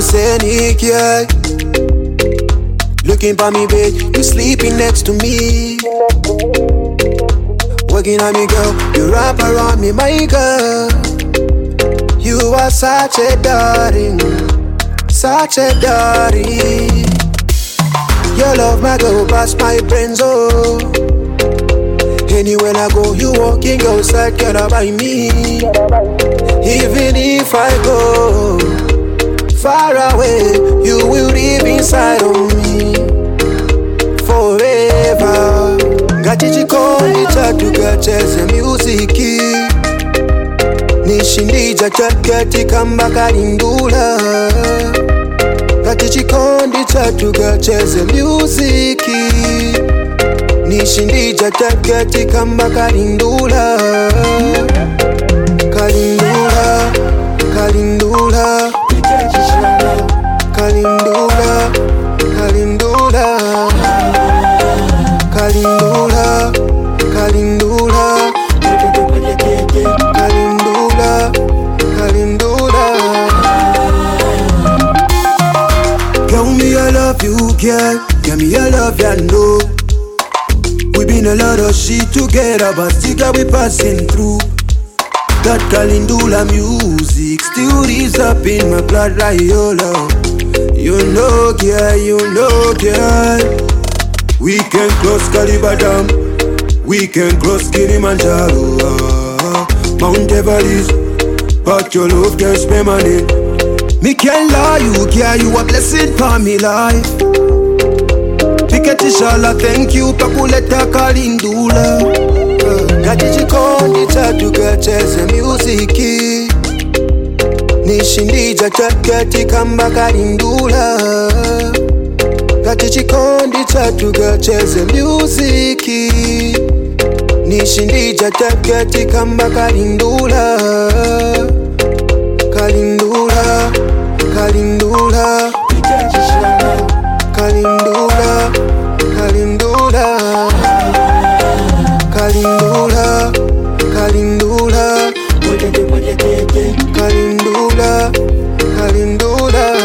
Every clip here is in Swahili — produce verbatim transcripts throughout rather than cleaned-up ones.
scenic, yeah. Looking for me, babe, you sleeping next to me. Working on me, girl, you wrap around me, my girl. You are such a darling, such a darling. Your love, my girl, past my brains, oh. Anywhere I go, you walking outside, girl, by me. Even if I go far away, you will live inside of me forever. Ngatichikondi chatu kacheze muziki, nishindija chakati kamba kalindula. Ngatichikondi chatu kacheze muziki, nishindija chakati kamba kalindula. Kalindula, kalindula, kalindula, kalindula, kalindula, kalindula, kalindula, kalindula. Girl, me I love you, girl. Girl, me I love you, know. We been a lot of shit together, but still we passing through. That Kalindula music still is up in my blood like your love. You know, girl, you know, girl. We can cross Kalibadam, we can cross Kilimanjaro, uh, Mount Everest, but your love can't spend money. Me can't lie, you, girl, you a blessing for me life. Piketi shala, thank you, pakuleta Kalindula. Ngatichikondi chatu kacheze muziki, nishindija chakati kamba kalindula. Ngatichikondi chatu kacheze muziki, nishindija chakati kamba kalindula. Kalindula, kalindula, kalindula, kalindula. Kalindula, Kalindula, Kalindula, Kalindula.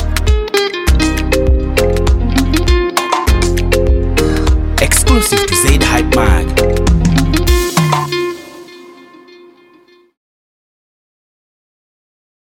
Exclusive to